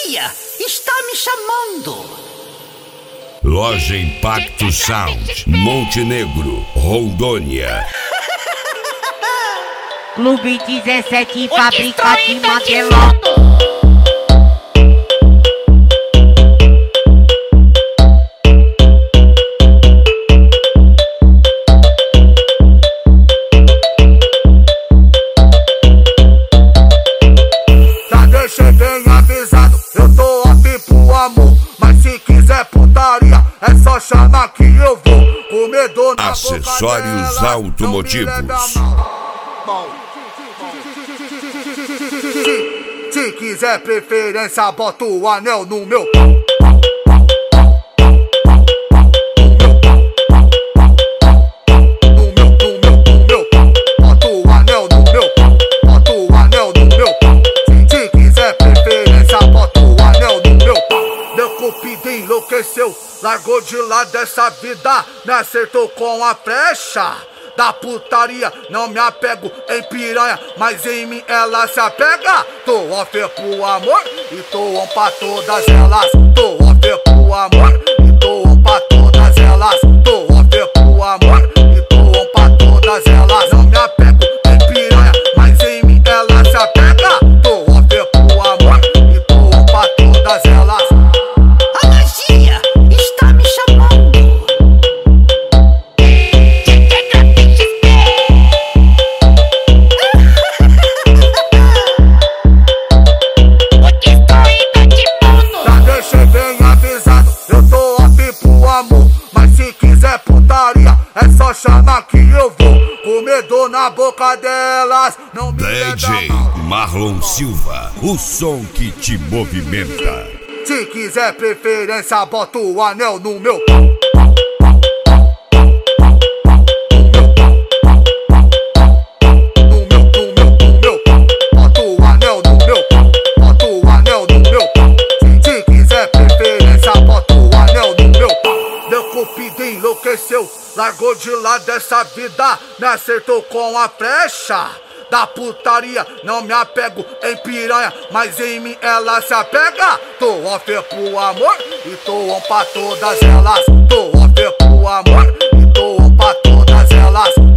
magia está me chamando. Loja Impacto Sound, Montenegro, Rondônia. Clube 17, fábrica de Magelão. Já deixei bem avisado, eu tô aqui pro amor. Mas se quiser putaria, é só chamar que eu vou. Comedor na Acessórios boca dela, automotivos. não me leve a mal. Se quiser preferência, bota o anel no meu pau. Bota o anel no meu pau. Bota o anel no meu pau. Se quiser preferência, bota o anel no meu pau. Meu cupido enlouqueceu, largou de lado dessa vida, me acertou com a flecha da putaria. Não me apego em piranha, mas em mim ela se apega. Tô off pro amor e tô on pra todas elas. Tô off pro amor e tô on pra todas elas. Tô off pro amor e tô on pra todas elas. Não me apego em piranha, mas em mim ela se apega. Tô off pro amor e tô on pra todas elas. A magia está me chamando. Mas se quiser putaria, é só chamar que eu vou. Comedor na boca delas, não me leve a DJ mal. Marlon Silva, o som que te movimenta. Se quiser preferência, bota o anel no meu pau. Bota o anel no meu pau. Bota o anel no meu pau. Se quiser preferência, bota o anel no meu pau. Meu cupido enlouqueceu, largou de lado dessa vida, me acertou com a flecha da putaria. Não me apego em piranha, mas em mim ela se apega. Tô off pro amor e tô on pra todas elas. Tô off pro amor e tô on pra todas elas.